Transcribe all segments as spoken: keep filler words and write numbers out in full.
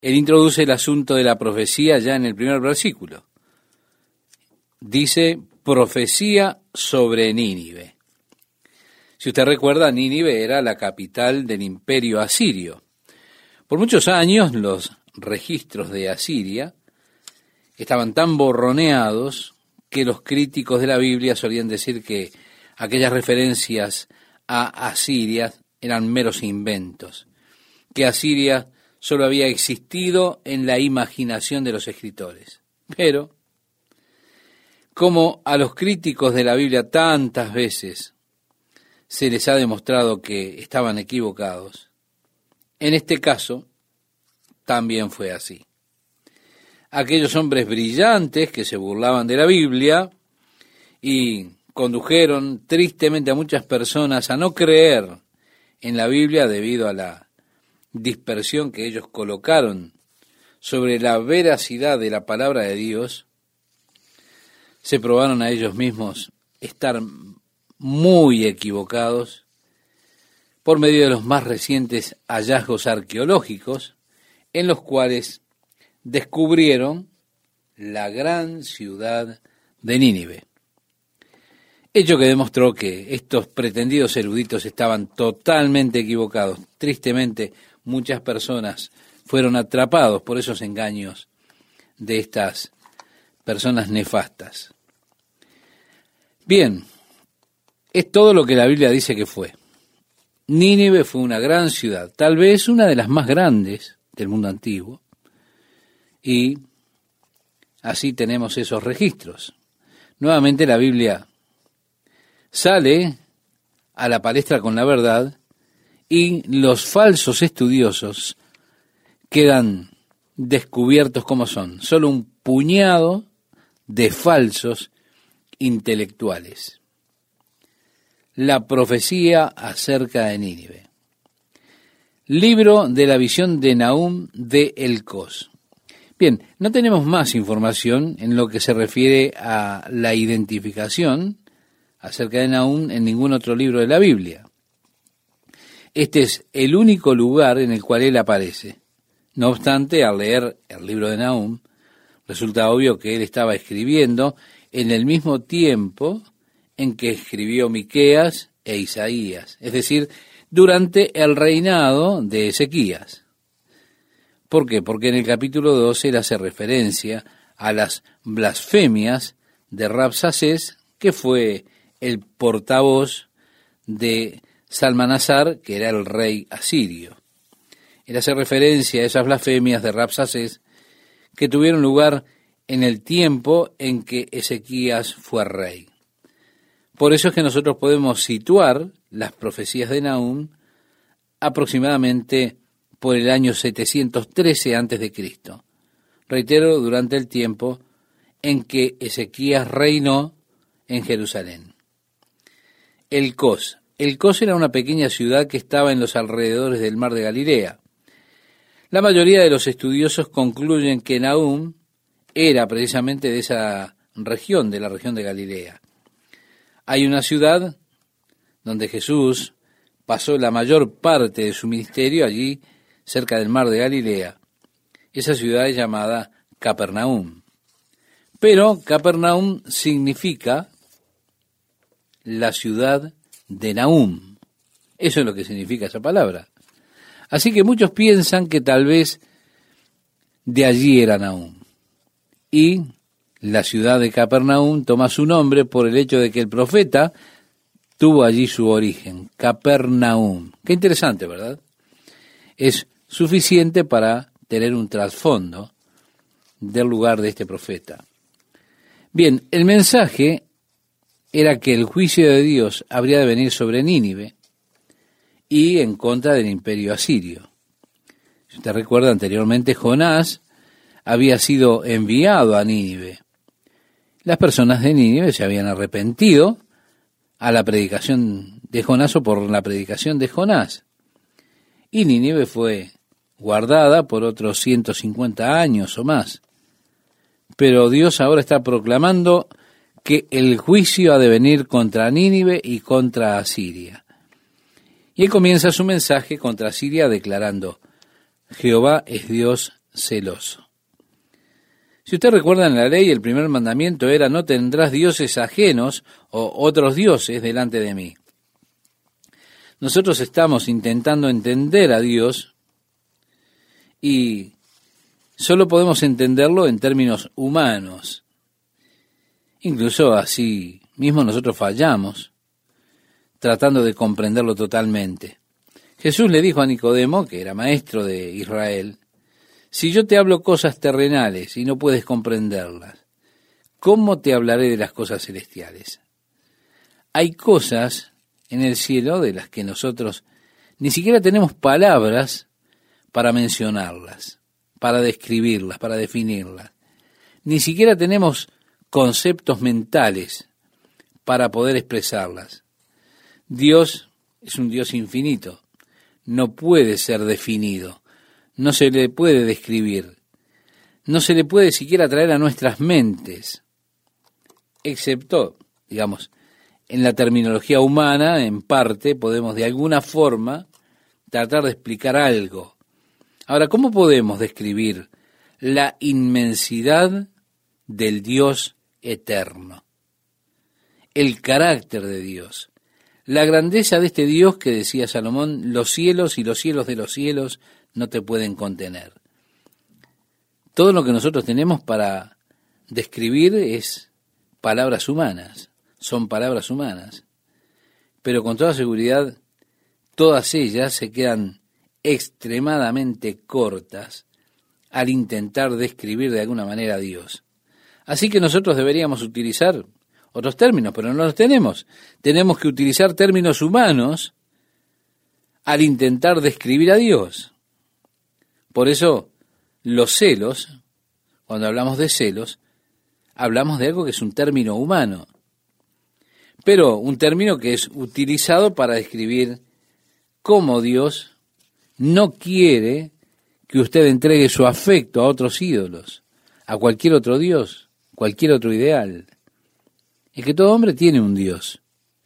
Él introduce el asunto de la profecía ya en el primer versículo. Dice, profecía sobre Nínive. Si usted recuerda, Nínive era la capital del imperio asirio. Por muchos años los registros de Asiria estaban tan borroneados que los críticos de la Biblia solían decir que aquellas referencias a Asiria eran meros inventos, que Asiria solo había existido en la imaginación de los escritores. Pero, como a los críticos de la Biblia tantas veces se les ha demostrado que estaban equivocados, en este caso también fue así. Aquellos hombres brillantes que se burlaban de la Biblia y condujeron tristemente a muchas personas a no creer en la Biblia debido a la dispersión que ellos colocaron sobre la veracidad de la palabra de Dios, se probaron a ellos mismos estar muy equivocados por medio de los más recientes hallazgos arqueológicos, en los cuales descubrieron la gran ciudad de Nínive. Hecho que demostró que estos pretendidos eruditos estaban totalmente equivocados. Tristemente, muchas personas fueron atrapados por esos engaños de estas personas nefastas. Bien, es todo lo que la Biblia dice que fue. Nínive fue una gran ciudad, tal vez una de las más grandes del mundo antiguo, y así tenemos esos registros. Nuevamente la Biblia sale a la palestra con la verdad y los falsos estudiosos quedan descubiertos como son, solo un puñado de falsos intelectuales. La profecía acerca de Nínive. Libro de la visión de Nahum de Elcós. Bien, no tenemos más información en lo que se refiere a la identificación acerca de Nahum en ningún otro libro de la Biblia. Este es el único lugar en el cual él aparece. No obstante, al leer el libro de Nahum, resulta obvio que él estaba escribiendo en el mismo tiempo en que escribió Miqueas e Isaías, es decir, durante el reinado de Ezequías. ¿Por qué? Porque en el capítulo doce él hace referencia a las blasfemias de Rabsacés, que fue el portavoz de Salmanasar, que era el rey asirio. Él hace referencia a esas blasfemias de Rabsacés que tuvieron lugar en el tiempo en que Ezequías fue rey. Por eso es que nosotros podemos situar las profecías de Nahum aproximadamente por el año setecientos trece antes de Cristo. Reitero, durante el tiempo en que Ezequías reinó en Jerusalén. Elcós. Elcós era una pequeña ciudad que estaba en los alrededores del mar de Galilea. La mayoría de los estudiosos concluyen que Nahum era precisamente de esa región, de la región de Galilea. Hay una ciudad donde Jesús pasó la mayor parte de su ministerio, allí cerca del mar de Galilea. Esa ciudad es llamada Capernaum. Pero Capernaum significa la ciudad de Nahum. Eso es lo que significa esa palabra. Así que muchos piensan que tal vez de allí era Nahum. Y la ciudad de Capernaum toma su nombre por el hecho de que el profeta tuvo allí su origen, Capernaum. Qué interesante, ¿verdad? Es suficiente para tener un trasfondo del lugar de este profeta. Bien, el mensaje era que el juicio de Dios habría de venir sobre Nínive y en contra del imperio asirio. Si usted recuerda, anteriormente Jonás había sido enviado a Nínive. Las personas de Nínive se habían arrepentido a la predicación de Jonás o por la predicación de Jonás. Y Nínive fue guardada por otros ciento cincuenta años o más. Pero Dios ahora está proclamando que el juicio ha de venir contra Nínive y contra Asiria. Y él comienza su mensaje contra Asiria declarando: Jehová es Dios celoso. Si usted recuerda en la ley, el primer mandamiento era: no tendrás dioses ajenos o otros dioses delante de mí. Nosotros estamos intentando entender a Dios y solo podemos entenderlo en términos humanos. Incluso así mismo nosotros fallamos tratando de comprenderlo totalmente. Jesús le dijo a Nicodemo, que era maestro de Israel: si yo te hablo cosas terrenales y no puedes comprenderlas, ¿cómo te hablaré de las cosas celestiales? Hay cosas en el cielo de las que nosotros ni siquiera tenemos palabras para mencionarlas, para describirlas, para definirlas. Ni siquiera tenemos conceptos mentales para poder expresarlas. Dios es un Dios infinito, no puede ser definido, no se le puede describir, no se le puede siquiera traer a nuestras mentes, excepto, digamos, en la terminología humana, en parte, podemos de alguna forma tratar de explicar algo. Ahora, ¿cómo podemos describir la inmensidad del Dios eterno? El carácter de Dios, la grandeza de este Dios que decía Salomón: los cielos y los cielos de los cielos no te pueden contener. Todo lo que nosotros tenemos para describir es palabras humanas, son palabras humanas, pero con toda seguridad todas ellas se quedan extremadamente cortas al intentar describir de alguna manera a Dios. Así que nosotros deberíamos utilizar otros términos, pero no los tenemos. Tenemos que utilizar términos humanos al intentar describir a Dios. Por eso, los celos, cuando hablamos de celos, hablamos de algo que es un término humano, pero un término que es utilizado para describir cómo Dios no quiere que usted entregue su afecto a otros ídolos, a cualquier otro Dios, cualquier otro ideal. Es que todo hombre tiene un Dios,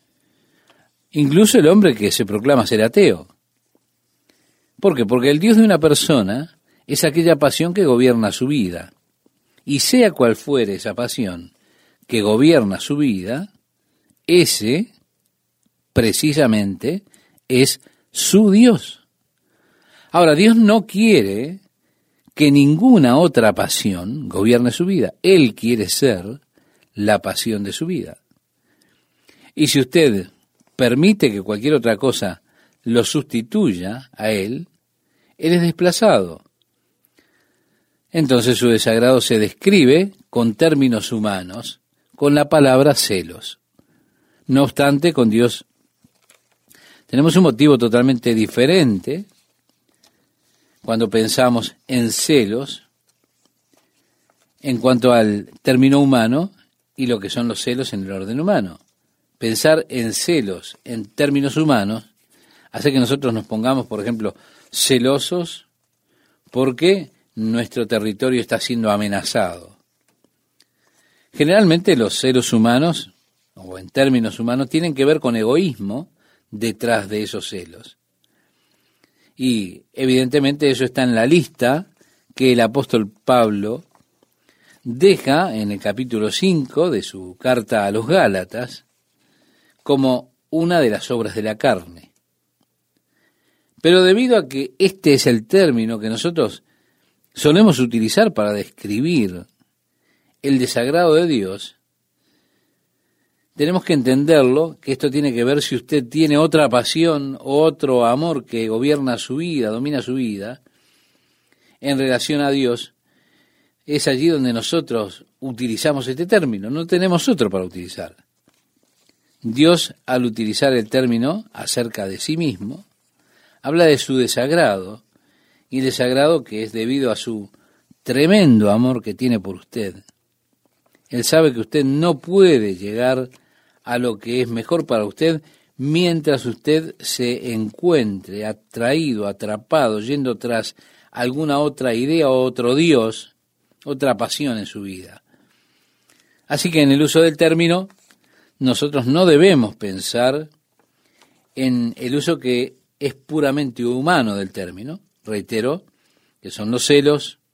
incluso el hombre que se proclama ser ateo. ¿Por qué? Porque el Dios de una persona es aquella pasión que gobierna su vida, y sea cual fuere esa pasión que gobierna su vida, ese, precisamente, es su Dios. Ahora, Dios no quiere que ninguna otra pasión gobierne su vida. Él quiere ser la pasión de su vida. Y si usted permite que cualquier otra cosa lo sustituya a Él, Él es desplazado. Entonces su desagrado se describe con términos humanos, con la palabra celos. No obstante, con Dios tenemos un motivo totalmente diferente cuando pensamos en celos en cuanto al término humano y lo que son los celos en el orden humano. Pensar en celos en términos humanos hace que nosotros nos pongamos, por ejemplo, celosos porque nuestro territorio está siendo amenazado. Generalmente los celos humanos, o en términos humanos, tienen que ver con egoísmo detrás de esos celos. Y evidentemente eso está en la lista que el apóstol Pablo deja en el capítulo cinco de su carta a los Gálatas como una de las obras de la carne. Pero debido a que este es el término que nosotros solemos utilizar para describir el desagrado de Dios, tenemos que entenderlo, que esto tiene que ver si usted tiene otra pasión o otro amor que gobierna su vida, domina su vida, en relación a Dios. Es allí donde nosotros utilizamos este término, no tenemos otro para utilizar. Dios, al utilizar el término acerca de sí mismo, habla de su desagrado, y desagrado que es debido a su tremendo amor que tiene por usted. Él sabe que usted no puede llegar a lo que es mejor para usted mientras usted se encuentre atraído, atrapado, yendo tras alguna otra idea o otro Dios, otra pasión en su vida. Así que en el uso del término, nosotros no debemos pensar en el uso que es puramente humano del término. Reitero que son los celos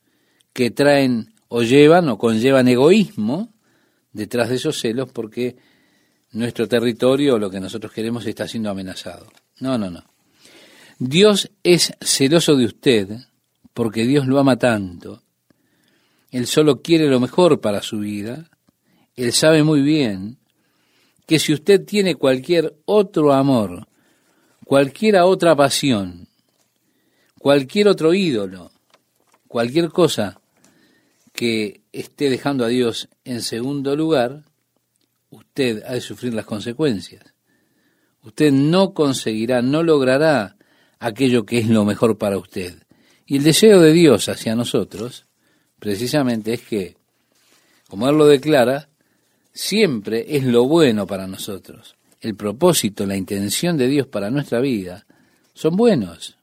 que traen o llevan o conllevan egoísmo detrás de esos celos, porque nuestro territorio o lo que nosotros queremos está siendo amenazado. No, no, no. Dios es celoso de usted porque Dios lo ama tanto. Él solo quiere lo mejor para su vida. Él sabe muy bien que si usted tiene cualquier otro amor, cualquier otra pasión, cualquier otro ídolo, cualquier cosa que esté dejando a Dios en segundo lugar, usted ha de sufrir las consecuencias. Usted no conseguirá, no logrará aquello que es lo mejor para usted. Y el deseo de Dios hacia nosotros, precisamente, es que, como Él lo declara, siempre es lo bueno para nosotros. El propósito, la intención de Dios para nuestra vida son buenos.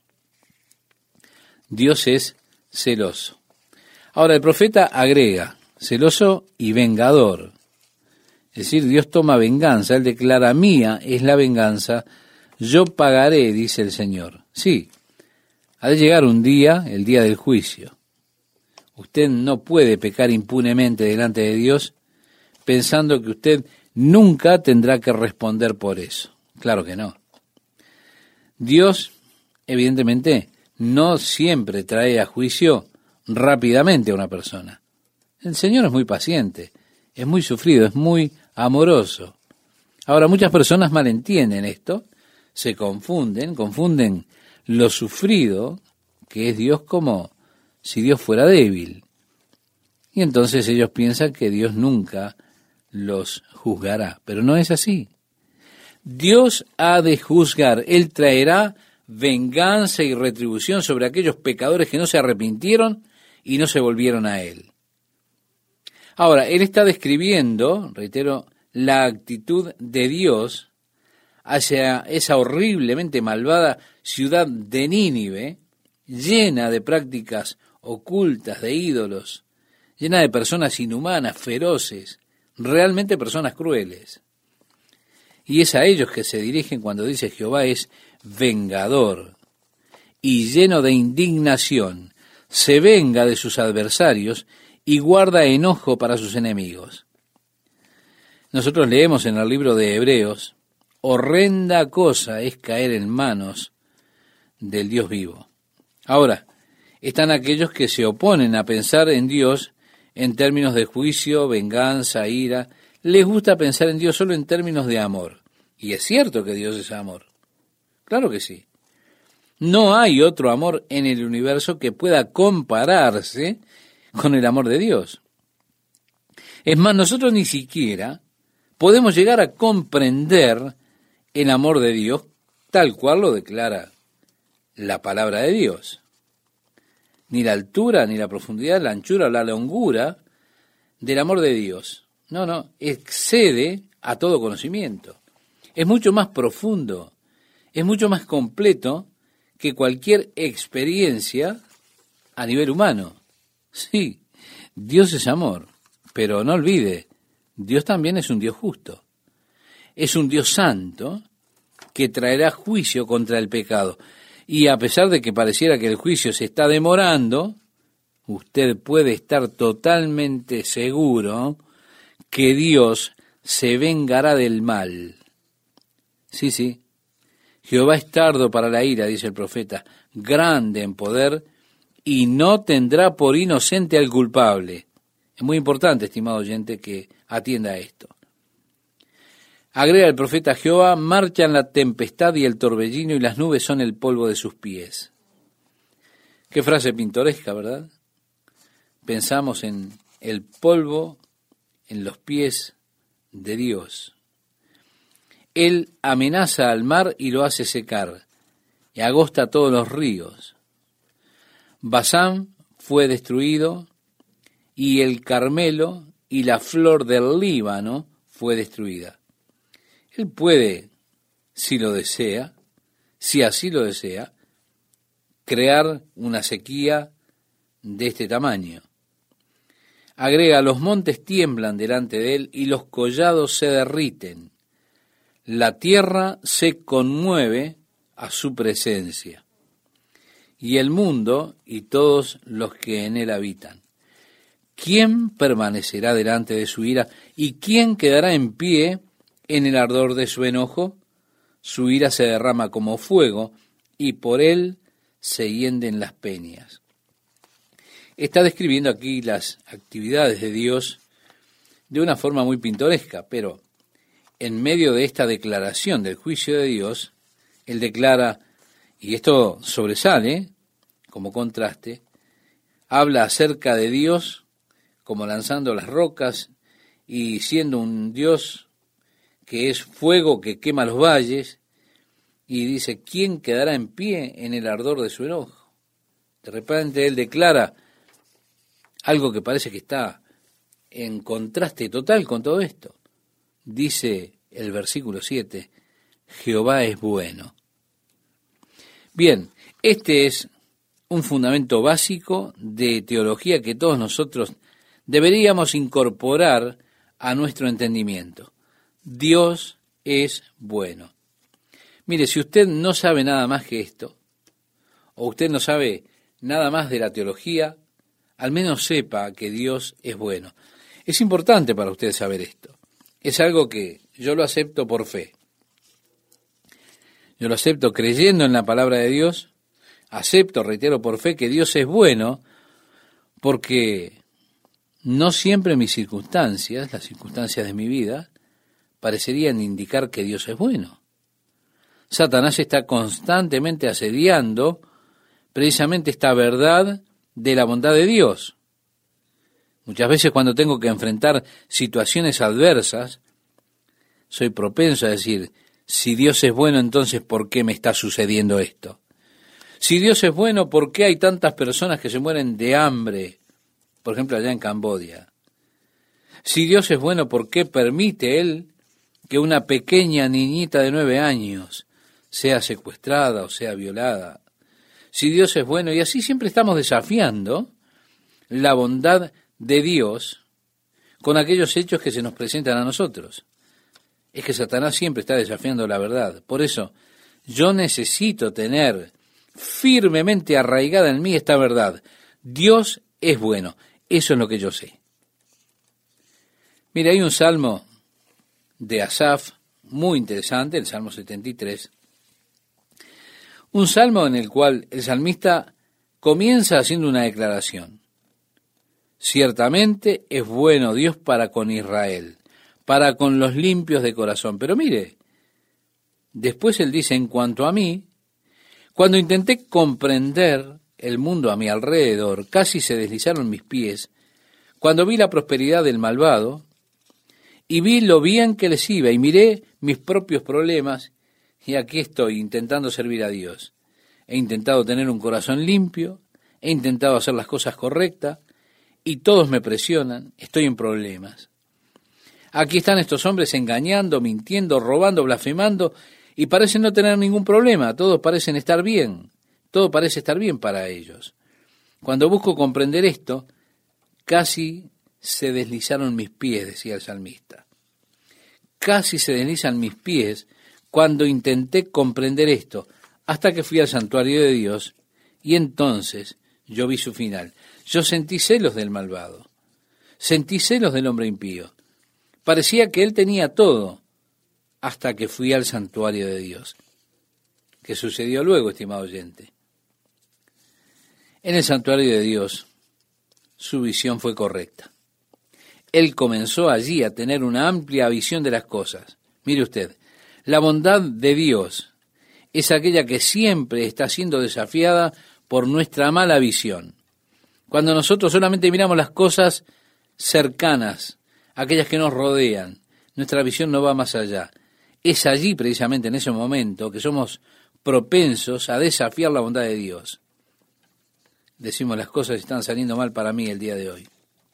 Dios es celoso. Ahora el profeta agrega, celoso y vengador. Es decir, Dios toma venganza, Él declara, mía es la venganza, yo pagaré, dice el Señor. Sí, ha de llegar un día, el día del juicio. Usted no puede pecar impunemente delante de Dios pensando que usted nunca tendrá que responder por eso. Claro que no. Dios, evidentemente, no siempre trae a juicio rápidamente a una persona. El Señor es muy paciente, es muy sufrido, es muy amoroso. Ahora, muchas personas malentienden esto, se confunden, confunden lo sufrido, que es Dios, como si Dios fuera débil. Y entonces ellos piensan que Dios nunca los juzgará, pero no es así. Dios ha de juzgar, Él traerá venganza y retribución sobre aquellos pecadores que no se arrepintieron y no se volvieron a Él. Ahora, Él está describiendo, reitero, la actitud de Dios hacia esa horriblemente malvada ciudad de Nínive, llena de prácticas ocultas, de ídolos, llena de personas inhumanas, feroces, realmente personas crueles. Y es a ellos que se dirigen cuando dice Jehová es vengador y lleno de indignación, se venga de sus adversarios y guarda enojo para sus enemigos. Nosotros leemos en el libro de Hebreos, horrenda cosa es caer en manos del Dios vivo. Ahora, están aquellos que se oponen a pensar en Dios en términos de juicio, venganza, ira. Les gusta pensar en Dios solo en términos de amor. Y es cierto que Dios es amor. Claro que sí. No hay otro amor en el universo que pueda compararse con el amor de Dios. Es más, nosotros ni siquiera podemos llegar a comprender el amor de Dios tal cual lo declara la palabra de Dios. Ni la altura, ni la profundidad, la anchura, la longura del amor de Dios. No, no, excede a todo conocimiento. Es mucho más profundo, es mucho más completo que cualquier experiencia a nivel humano. Sí, Dios es amor, pero no olvide, Dios también es un Dios justo. Es un Dios santo que traerá juicio contra el pecado. Y a pesar de que pareciera que el juicio se está demorando, usted puede estar totalmente seguro que Dios se vengará del mal. Sí, sí. Jehová es tardo para la ira, dice el profeta, grande en poder, y no tendrá por inocente al culpable. Es muy importante, estimado oyente, que atienda a esto. Agrega el profeta Jehová, marchan la tempestad y el torbellino, y las nubes son el polvo de sus pies. Qué frase pintoresca, ¿verdad? Pensamos en el polvo en los pies de Dios. Él amenaza al mar y lo hace secar, y agosta todos los ríos. Basán fue destruido, y el Carmelo y la flor del Líbano fue destruida. Él puede, si lo desea, si así lo desea, crear una sequía de este tamaño. Agrega, los montes tiemblan delante de él y los collados se derriten. La tierra se conmueve a su presencia, y el mundo y todos los que en él habitan. ¿quién permanecerá delante de su ira? ¿Y quién quedará en pie en el ardor de su enojo? Su ira se derrama como fuego, y por él se hienden las peñas. Está describiendo aquí las actividades de Dios de una forma muy pintoresca, pero en medio de esta declaración del juicio de Dios, él declara, y esto sobresale como contraste, habla acerca de Dios como lanzando las rocas y siendo un Dios que es fuego que quema los valles, y dice, ¿quién quedará en pie en el ardor de su enojo? De repente él declara algo que parece que está en contraste total con todo esto. Dice el versículo siete, Jehová es bueno. Bien, este es un fundamento básico de teología que todos nosotros deberíamos incorporar a nuestro entendimiento. Dios es bueno. Mire, si usted no sabe nada más que esto, o usted no sabe nada más de la teología, al menos sepa que Dios es bueno. Es importante para usted saber esto. Es algo que yo lo acepto por fe. Yo lo acepto creyendo en la palabra de Dios. Acepto, reitero, por fe que Dios es bueno, porque no siempre mis circunstancias, las circunstancias de mi vida, parecerían indicar que Dios es bueno. Satanás está constantemente asediando precisamente esta verdad de la bondad de Dios. Muchas veces cuando tengo que enfrentar situaciones adversas, soy propenso a decir, si Dios es bueno, entonces ¿por qué me está sucediendo esto? Si Dios es bueno, ¿por qué hay tantas personas que se mueren de hambre? Por ejemplo, allá en Camboya. Si Dios es bueno, ¿por qué permite Él que una pequeña niñita de nueve años sea secuestrada o sea violada? Si Dios es bueno, y así siempre estamos desafiando la bondad de Dios con aquellos hechos que se nos presentan a nosotros. Es que Satanás siempre está desafiando la verdad. Por eso, yo necesito tener firmemente arraigada en mí esta verdad. Dios es bueno. Eso es lo que yo sé. Mire, hay un salmo de Asaf muy interesante, el Salmo setenta y tres. Un salmo en el cual el salmista comienza haciendo una declaración. Ciertamente es bueno Dios para con Israel, para con los limpios de corazón. Pero mire, después él dice, en cuanto a mí, cuando intenté comprender el mundo a mi alrededor, casi se deslizaron mis pies, cuando vi la prosperidad del malvado, y vi lo bien que les iba, y miré mis propios problemas, y aquí estoy intentando servir a Dios. He intentado tener un corazón limpio, he intentado hacer las cosas correctas, y todos me presionan, estoy en problemas. Aquí están estos hombres engañando, mintiendo, robando, blasfemando, y parecen no tener ningún problema, todos parecen estar bien, todo parece estar bien para ellos. Cuando busco comprender esto, casi se deslizaron mis pies, decía el salmista. Casi se deslizan mis pies cuando intenté comprender esto, hasta que fui al santuario de Dios, y entonces yo vi su final. Yo sentí celos del malvado, sentí celos del hombre impío. Parecía que él tenía todo, hasta que fui al santuario de Dios. ¿Qué sucedió luego, estimado oyente? En el santuario de Dios, su visión fue correcta. Él comenzó allí a tener una amplia visión de las cosas. Mire usted, la bondad de Dios es aquella que siempre está siendo desafiada por nuestra mala visión. Cuando nosotros solamente miramos las cosas cercanas, aquellas que nos rodean, nuestra visión no va más allá. Es allí, precisamente en ese momento, que somos propensos a desafiar la bondad de Dios. Decimos, las cosas están saliendo mal para mí el día de hoy.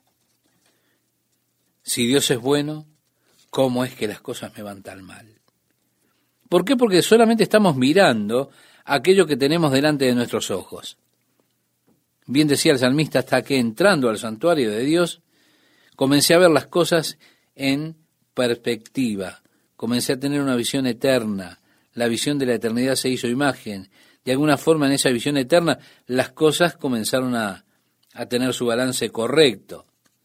Si Dios es bueno, ¿cómo es que las cosas me van tan mal? ¿Por qué? Porque solamente estamos mirando aquello que tenemos delante de nuestros ojos. Bien decía el salmista, hasta que entrando al santuario de Dios, comencé a ver las cosas en perspectiva. Comencé a tener una visión eterna. La visión de la eternidad se hizo imagen. De alguna forma, en esa visión eterna, las cosas comenzaron a, a tener su balance correcto.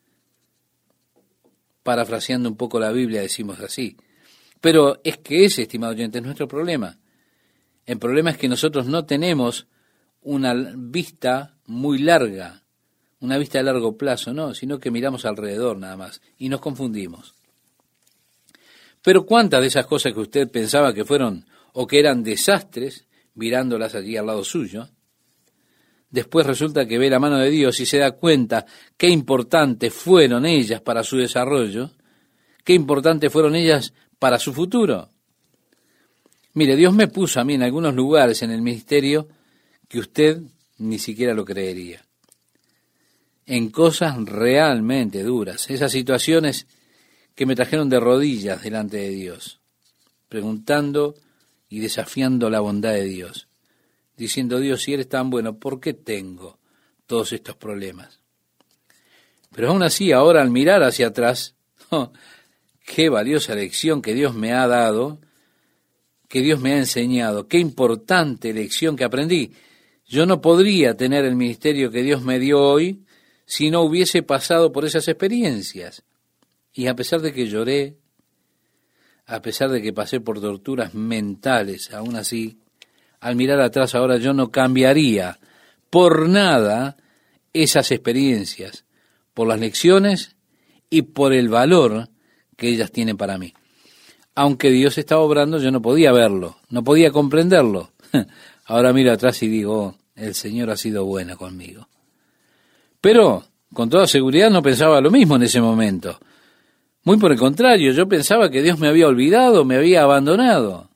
parafraseando un poco la Biblia, decimos así. Pero es que ese, estimado oyente, es nuestro problema. El problema es que nosotros no tenemos una vista muy larga, una vista a largo plazo, no, sino que miramos alrededor nada más y nos confundimos. Pero cuántas de esas cosas que usted pensaba que fueron o que eran desastres, mirándolas allí al lado suyo, después resulta que ve la mano de Dios y se da cuenta qué importantes fueron ellas para su desarrollo, qué importantes fueron ellas para su futuro. Mire, Dios me puso a mí en algunos lugares en el ministerio que usted ni siquiera lo creería, en cosas realmente duras, esas situaciones que me trajeron de rodillas delante de Dios, preguntando y desafiando la bondad de Dios, diciendo: Dios, si eres tan bueno, ¿por qué tengo todos estos problemas? Pero aún así, ahora al mirar hacia atrás, oh, qué valiosa lección que Dios me ha dado, que Dios me ha enseñado, qué importante lección que aprendí. Yo no podría tener el ministerio que Dios me dio hoy si no hubiese pasado por esas experiencias. Y a pesar de que lloré, a pesar de que pasé por torturas mentales, aún así, al mirar atrás ahora yo no cambiaría por nada esas experiencias, por las lecciones y por el valor que ellas tienen para mí. Aunque Dios estaba obrando, yo no podía verlo, no podía comprenderlo. Ahora miro atrás y digo: oh, el Señor ha sido bueno conmigo. Pero, con toda seguridad, no pensaba lo mismo en ese momento. Muy por el contrario, yo pensaba que Dios me había olvidado, me había abandonado.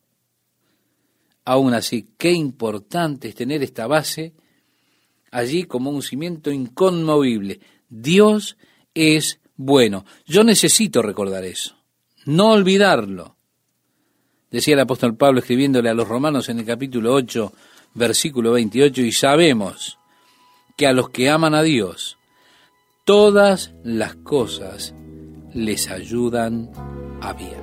Aún así, qué importante es tener esta base allí como un cimiento inconmovible. Dios es bueno. Yo necesito recordar eso, no olvidarlo. Decía el apóstol Pablo escribiéndole a los romanos en el capítulo ocho, versículo veintiocho, y sabemos que a los que aman a Dios, todas las cosas les ayudan a bien.